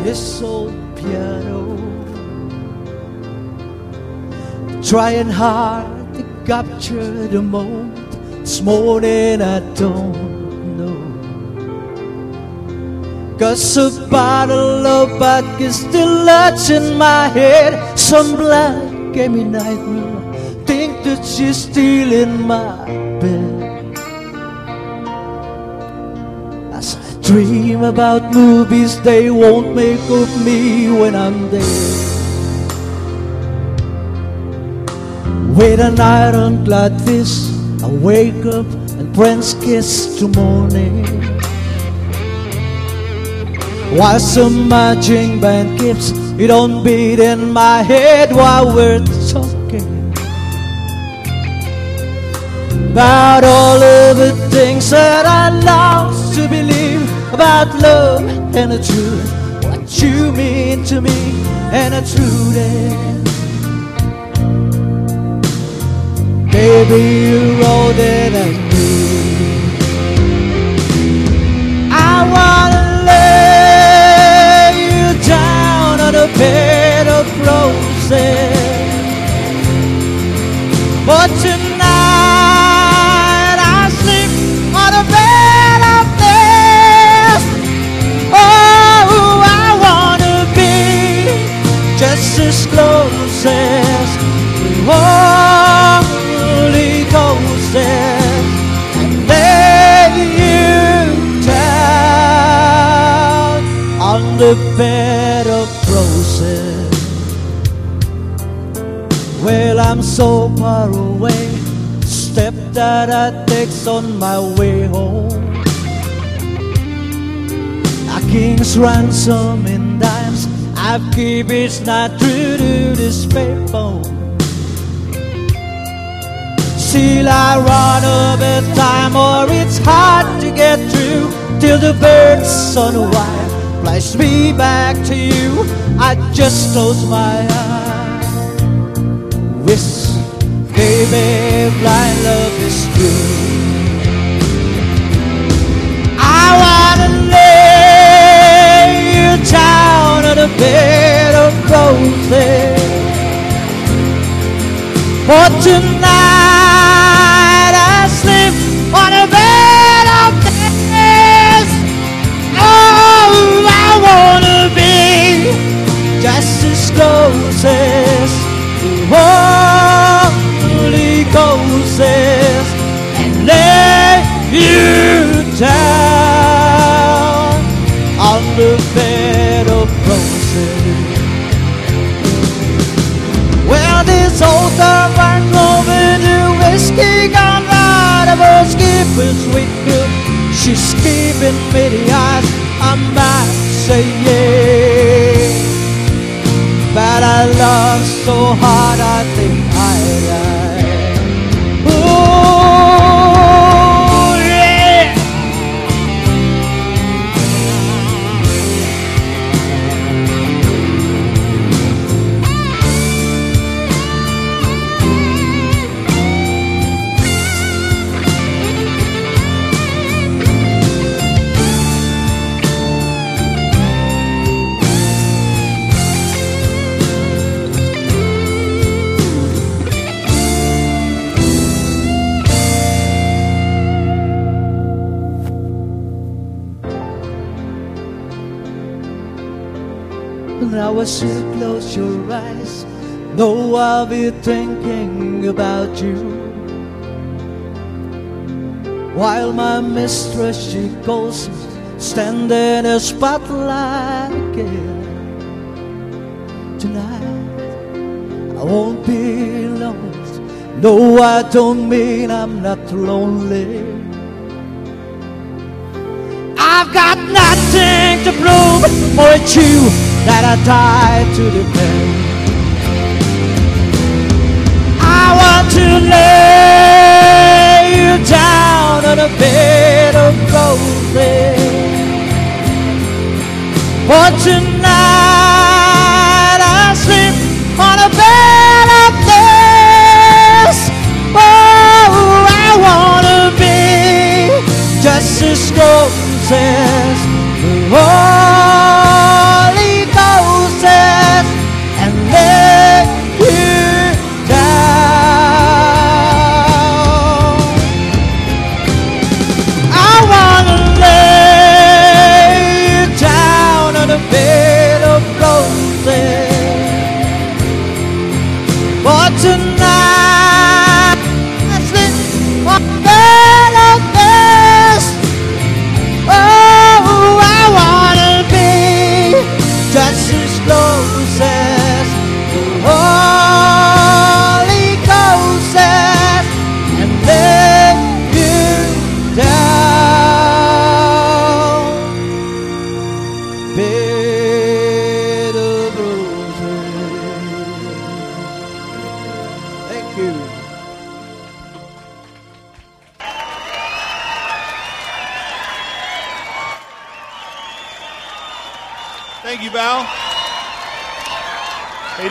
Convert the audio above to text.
this old piano, trying hard to capture the moment. This morning I don't know, 'cause a bottle of vodka still lodged in my head. Some black gave me nightmare, think that she's still in my bed. As I dream about movies they won't make of me when I'm dead. With an ironclad fist I wake up and French kiss to morning, while some marching band keeps it on beat in my head while we're talking about all of the things that I lost to believe about love and the truth, what you mean to me and the truth. Baby, you're all that I need. I wanna lay you down on a bed of roses, but tonight I sleep on a bed of theirs. Oh, I wanna be just as close as you are. And lay you down on the bed of roses. Well, I'm so far away, step that I take on my way home. A king's ransom in dimes I keep, it's not true to this paper. Still I run a bit time, or it's hard to get through till the birds on a wire flies me back to you. I just close my eyes, wish, baby, blind love is true. I wanna lay you down on a bed of roses, for tonight I sleep on a bed of theirs. Oh, I wanna be just as close as the Holy Ghost is, and lay you down on the bed of roses. Well, this old time I'm over the whiskey gone right of her skipper's sweet girl. She's keeping me the eyes, I might say yeah, but I love so hard I think I die. Oh yeah. Now as you close your eyes, know I'll be thinking about you, while my mistress, she goes stand in a spotlight again. Tonight I won't be lost, no I don't mean I'm not lonely. I've got nothing to prove, for it's you that I died to defend. I want to lay you down on a bed of roses, for tonight I sleep on a bed of theirs. Oh, I wanna be just as close as the Holy you. Thank you, Val.